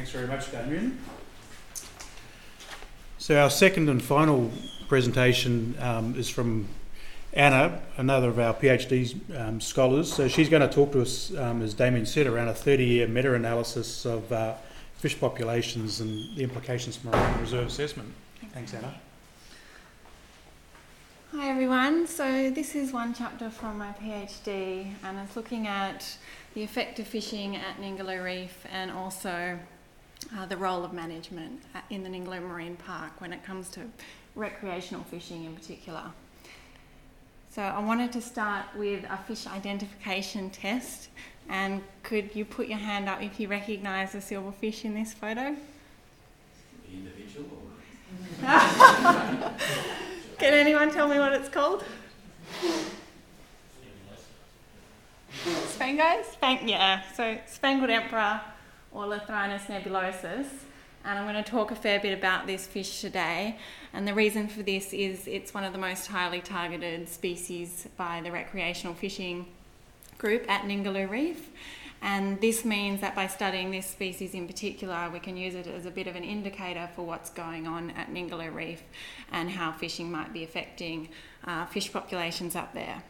Thanks very much, Damien. So our second and final presentation is from Anna, another of our PhD scholars. So she's going to talk to us, as Damien said, around a 30-year meta-analysis of fish populations and the implications from marine reserve assessment. Thanks, Anna. Hi everyone, so this is one chapter from my PhD and it's looking at the effect of fishing at Ningaloo Reef and also the role of management in the Ningaloo Marine Park when it comes to recreational fishing in particular. So I wanted to start with a fish identification test, and could you put your hand up if you recognise the silverfish in this photo? The individual or? Can anyone tell me what it's called? Spango? So Spangled Emperor or Lathrinus nebulosus. And I'm going to talk a fair bit about this fish today. And the reason for this is it's one of the most highly targeted species by the recreational fishing group at Ningaloo Reef. And this means that by studying this species in particular, we can use it as a bit of an indicator for what's going on at Ningaloo Reef and how fishing might be affecting fish populations up there.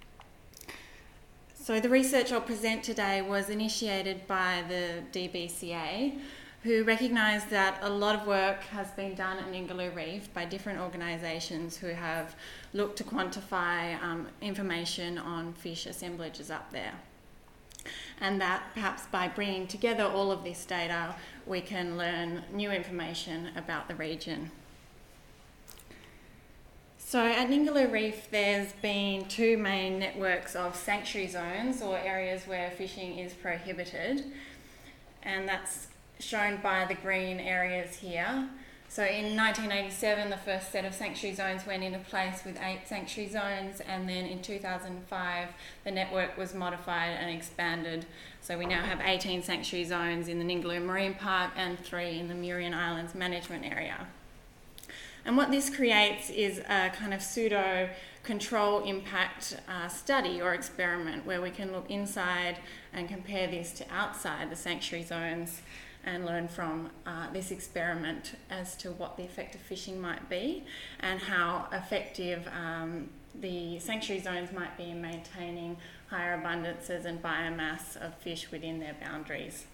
So the research I'll present today was initiated by the DBCA, who recognised that a lot of work has been done at Ningaloo Reef by different organisations who have looked to quantify information on fish assemblages up there. And that perhaps by bringing together all of this data, we can learn new information about the region. So at Ningaloo Reef, there's been two main networks of sanctuary zones or areas where fishing is prohibited. And that's shown by the green areas here. So in 1987, the first set of sanctuary zones went into place with 8 sanctuary zones, and then in 2005, the network was modified and expanded. So we now have 18 sanctuary zones in the Ningaloo Marine Park and 3 in the Muruan Islands Management Area. And what this creates is a kind of pseudo control impact study or experiment where we can look inside and compare this to outside the sanctuary zones and learn from this experiment as to what the effect of fishing might be and how effective the sanctuary zones might be in maintaining higher abundances and biomass of fish within their boundaries.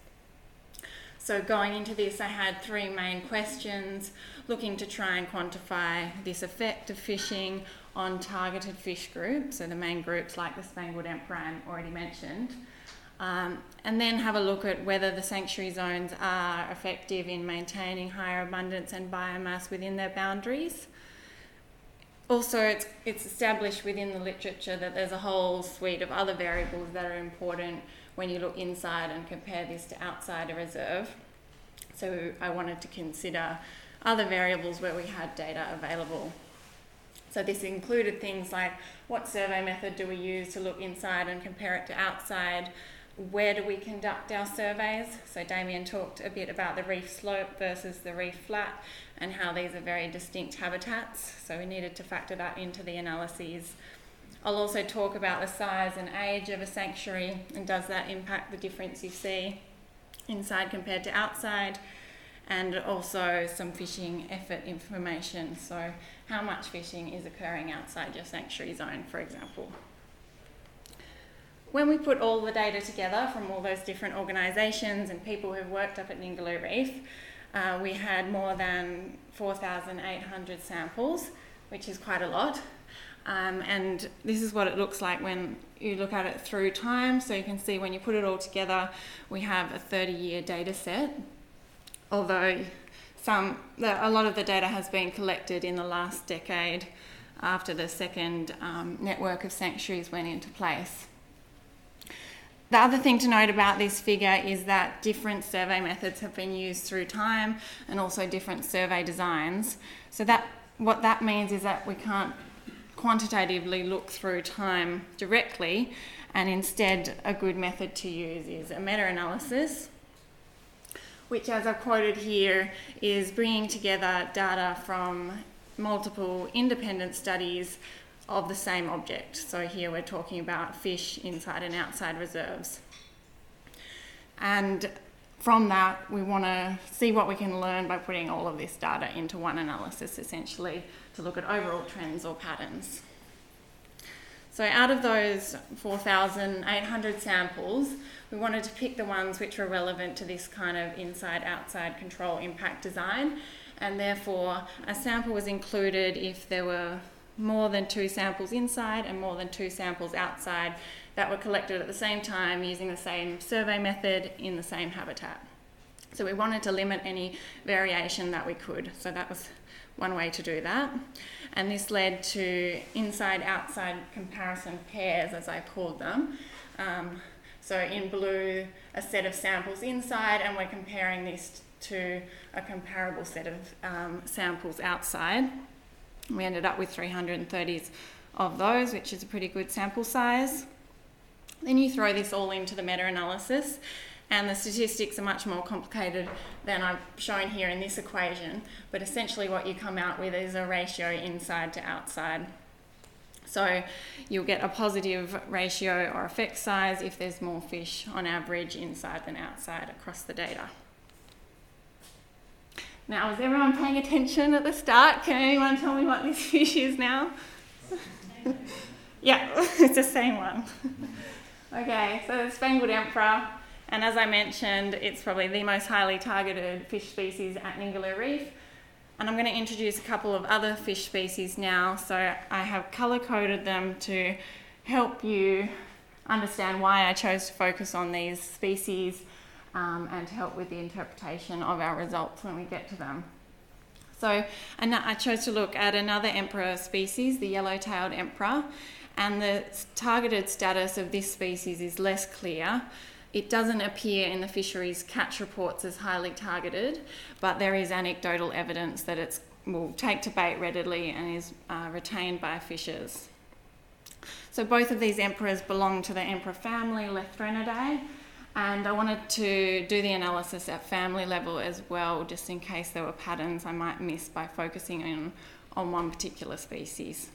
So going into this, I had 3 main questions, looking to try and quantify this effect of fishing on targeted fish groups, so the main groups like the Spangled Emperor I already mentioned, and then have a look at whether the sanctuary zones are effective in maintaining higher abundance and biomass within their boundaries. Also, it's established within the literature that there's a whole suite of other variables that are important when you look inside and compare this to outside a reserve. So I wanted to consider other variables where we had data available. So this included things like what survey method do we use to look inside and compare it to outside? Where do we conduct our surveys? So Damien talked a bit about the reef slope versus the reef flat and how these are very distinct habitats. So we needed to factor that into the analyses. I'll also talk about the size and age of a sanctuary and does that impact the difference you see inside compared to outside, and also some fishing effort information. So how much fishing is occurring outside your sanctuary zone, for example. When we put all the data together from all those different organisations and people who've worked up at Ningaloo Reef, we had more than 4,800 samples, which is quite a lot. And this is what it looks like when you look at it through time. So you can see when you put it all together, we have a 30-year data set, although a lot of the data has been collected in the last decade after the second network of sanctuaries went into place. The other thing to note about this figure is that different survey methods have been used through time and also different survey designs. So what that means is that we can't quantitatively look through time directly, and instead a good method to use is a meta-analysis, which, as I've quoted here, is bringing together data from multiple independent studies of the same object. So here we're talking about fish inside and outside reserves. And from that, we want to see what we can learn by putting all of this data into one analysis, essentially, to look at overall trends or patterns. So out of those 4,800 samples, we wanted to pick the ones which were relevant to this kind of inside-outside control impact design, and therefore a sample was included if there were more than 2 samples inside and more than 2 samples outside that were collected at the same time using the same survey method in the same habitat. So we wanted to limit any variation that we could. So that was one way to do that. And this led to inside-outside comparison pairs, as I called them. So in blue, a set of samples inside, and we're comparing this to a comparable set of samples outside. We ended up with 330 of those, which is a pretty good sample size. Then you throw this all into the meta-analysis, and the statistics are much more complicated than I've shown here in this equation, but essentially what you come out with is a ratio inside to outside. So you'll get a positive ratio or effect size if there's more fish on average inside than outside across the data. Now, is everyone paying attention at the start? Can anyone tell me what this fish is now? Yeah, it's the same one. Okay, so the Spangled Emperor, and as I mentioned, it's probably the most highly targeted fish species at Ningaloo Reef. And I'm going to introduce a couple of other fish species now. So I have colour-coded them to help you understand why I chose to focus on these species and to help with the interpretation of our results when we get to them. So I chose to look at another emperor species, the yellow-tailed emperor, and the targeted status of this species is less clear. It doesn't appear in the fisheries catch reports as highly targeted, but there is anecdotal evidence that it will take to bait readily and is retained by fishers. So both of these emperors belong to the emperor family, Lethrinidae, and I wanted to do the analysis at family level as well, just in case there were patterns I might miss by focusing on one particular species.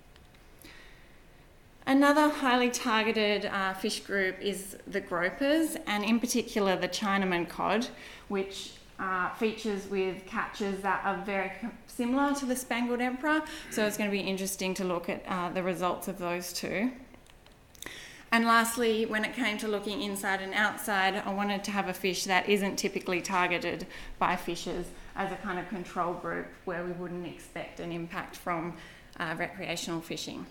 Another highly targeted fish group is the gropers, and in particular the Chinaman cod, which features with catches that are very similar to the Spangled Emperor, so it's going to be interesting to look at the results of those two. And lastly, when it came to looking inside and outside, I wanted to have a fish that isn't typically targeted by fishers as a kind of control group where we wouldn't expect an impact from recreational fishing.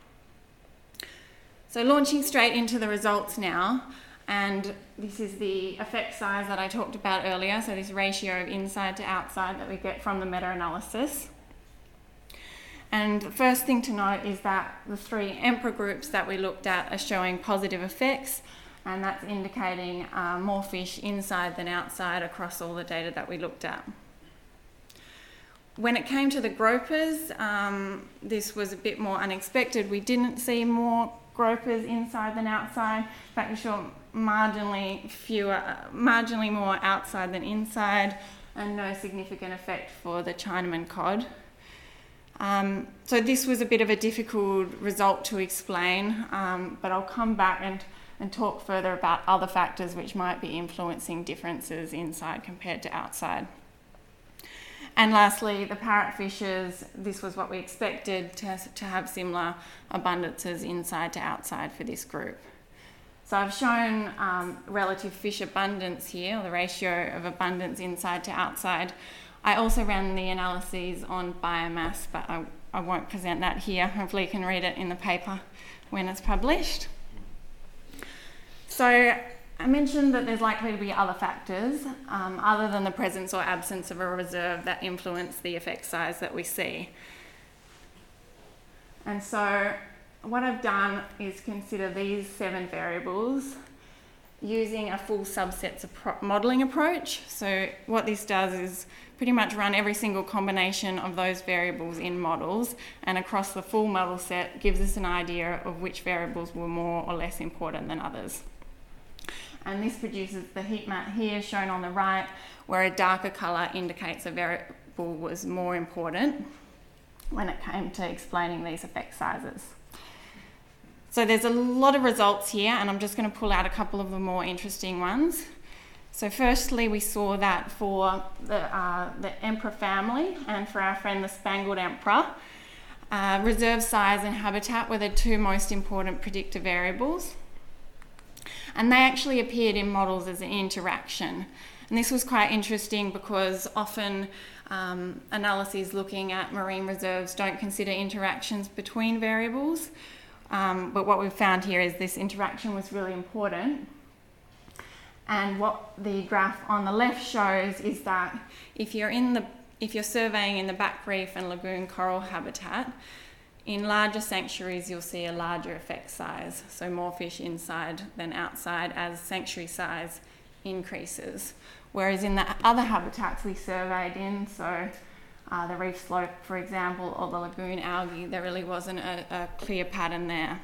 So launching straight into the results now, and this is the effect size that I talked about earlier, so this ratio of inside to outside that we get from the meta-analysis. And the first thing to note is that the 3 emperor groups that we looked at are showing positive effects, and that's indicating more fish inside than outside across all the data that we looked at. When it came to the gropers, this was a bit more unexpected. We didn't see more gropers inside than outside. In fact, we saw marginally more outside than inside, and no significant effect for the Chinaman cod. So this was a bit of a difficult result to explain, but I'll come back and talk further about other factors which might be influencing differences inside compared to outside. And lastly, the parrotfishes, this was what we expected to have similar abundances inside to outside for this group. So I've shown relative fish abundance here, or the ratio of abundance inside to outside. I also ran the analyses on biomass, but I won't present that here. Hopefully you can read it in the paper when it's published. So I mentioned that there's likely to be other factors other than the presence or absence of a reserve that influence the effect size that we see. And so what I've done is consider these 7 variables using a full subsets modelling approach. So what this does is pretty much run every single combination of those variables in models, and across the full model set gives us an idea of which variables were more or less important than others. And this produces the heat map here shown on the right, where a darker colour indicates a variable was more important when it came to explaining these effect sizes. So there's a lot of results here, and I'm just going to pull out a couple of the more interesting ones. So firstly, we saw that for the emperor family and for our friend the spangled emperor, reserve size and habitat were the two most important predictor variables. And they actually appeared in models as an interaction. And this was quite interesting because often analyses looking at marine reserves don't consider interactions between variables. But what we've found here is this interaction was really important. And what the graph on the left shows is that if you're surveying in the back reef and lagoon coral habitat, in larger sanctuaries you'll see a larger effect size, so more fish inside than outside as sanctuary size increases. Whereas in the other habitats we surveyed in, so the reef slope, for example, or the lagoon algae, there really wasn't a clear pattern there.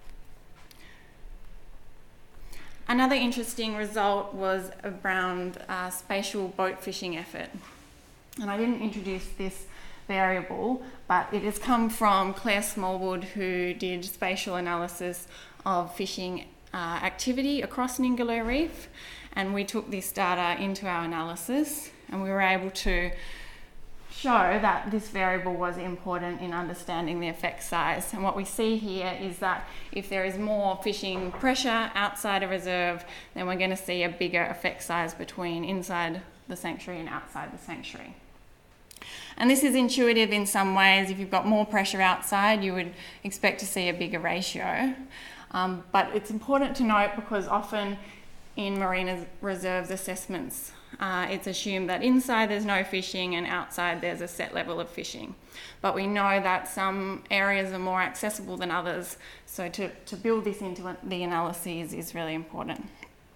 Another interesting result was around spatial boat fishing effort. And I didn't introduce this variable, but it has come from Claire Smallwood, who did spatial analysis of fishing activity across Ningaloo Reef. And we took this data into our analysis and we were able to show that this variable was important in understanding the effect size. And what we see here is that if there is more fishing pressure outside a reserve, then we're going to see a bigger effect size between inside the sanctuary and outside the sanctuary. And this is intuitive in some ways. If you've got more pressure outside, you would expect to see a bigger ratio. But it's important to note because often in marine reserves assessments, it's assumed that inside there's no fishing and outside there's a set level of fishing. But we know that some areas are more accessible than others, so to build this into the analyses is really important.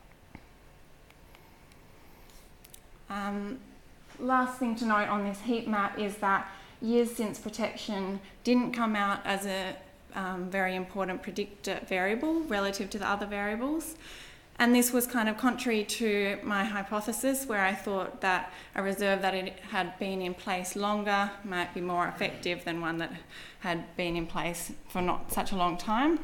Last thing to note on this heat map is that years since protection didn't come out as a very important predictor variable relative to the other variables. And this was kind of contrary to my hypothesis, where I thought that a reserve that had been in place longer might be more effective than one that had been in place for not such a long time.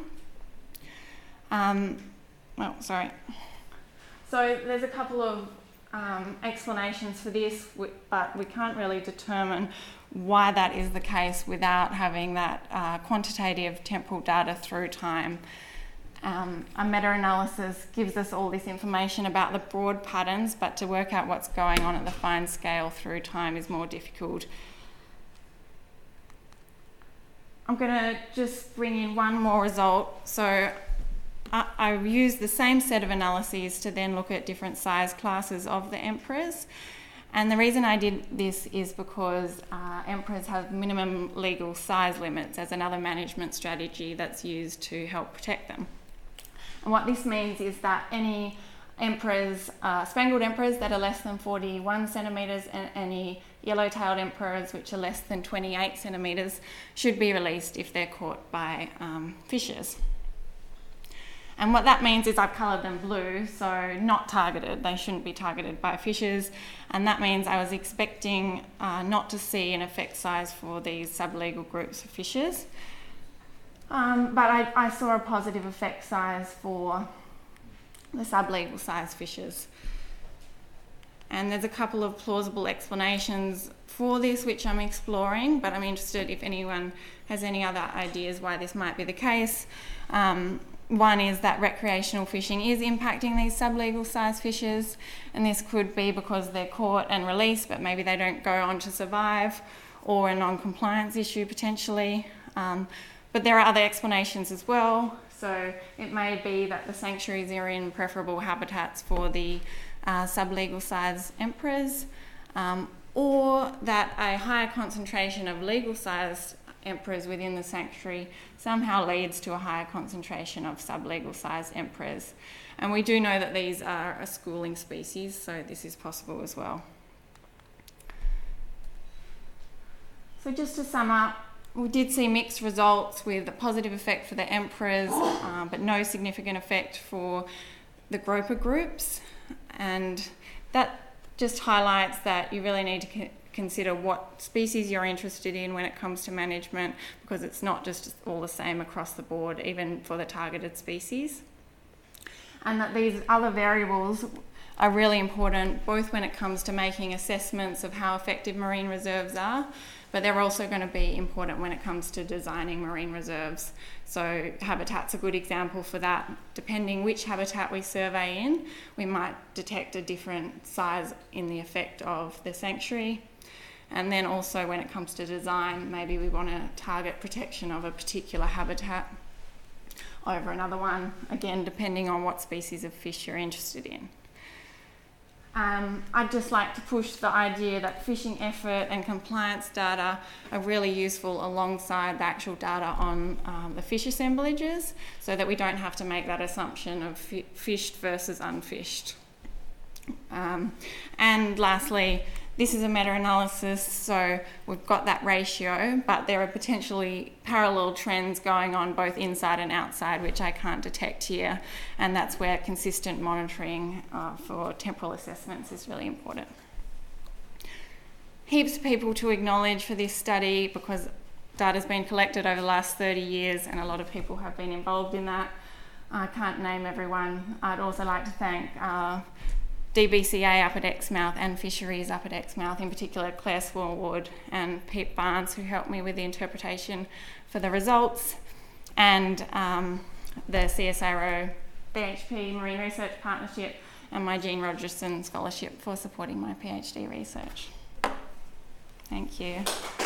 So there's a couple of explanations for this, but we can't really determine why that is the case without having that quantitative temporal data through time. A meta-analysis gives us all this information about the broad patterns, but to work out what's going on at the fine scale through time is more difficult. I'm going to just bring in one more result. So I used the same set of analyses to then look at different size classes of the emperors. And the reason I did this is because emperors have minimum legal size limits as another management strategy that's used to help protect them. And what this means is that any emperors, spangled emperors that are less than 41 centimetres and any yellow-tailed emperors which are less than 28 centimetres should be released if they're caught by fishers. And what that means is I've coloured them blue, so not targeted. They shouldn't be targeted by fishers. And that means I was expecting not to see an effect size for these sublegal groups of fishers. But I saw a positive effect size for the sublegal size fishers. And there's a couple of plausible explanations for this which I'm exploring, but I'm interested if anyone has any other ideas why this might be the case. One is that recreational fishing is impacting these sublegal size fishers, and this could be because they're caught and released, but maybe they don't go on to survive, or a non-compliance issue potentially. But there are other explanations as well. So it may be that the sanctuaries are in preferable habitats for the sublegal size emperors, or that a higher concentration of legal sized emperors within the sanctuary somehow leads to a higher concentration of sublegal size emperors. And we do know that these are a schooling species, so this is possible as well. So just to sum up, we did see mixed results with a positive effect for the emperors, but no significant effect for the groper groups. And that just highlights that you really need to consider what species you're interested in when it comes to management, because it's not just all the same across the board, even for the targeted species. And that these other variables are really important, both when it comes to making assessments of how effective marine reserves are, but they're also going to be important when it comes to designing marine reserves. So habitat's a good example for that. Depending which habitat we survey in, we might detect a different size in the effect of the sanctuary. And then also when it comes to design, maybe we want to target protection of a particular habitat over another one, again depending on what species of fish you're interested in. I'd just like to push the idea that fishing effort and compliance data are really useful alongside the actual data on the fish assemblages, so that we don't have to make that assumption of fished versus unfished. And lastly, this is a meta-analysis, so we've got that ratio, but there are potentially parallel trends going on both inside and outside, which I can't detect here, and that's where consistent monitoring for temporal assessments is really important. Heaps of people to acknowledge for this study, because data's been collected over the last 30 years and a lot of people have been involved in that. I can't name everyone. I'd also like to thank DBCA up at Exmouth and Fisheries up at Exmouth, in particular Claire Smallwood and Pete Barnes, who helped me with the interpretation for the results, and the CSIRO BHP Marine Research Partnership and my Jean Rogerson Scholarship for supporting my PhD research. Thank you.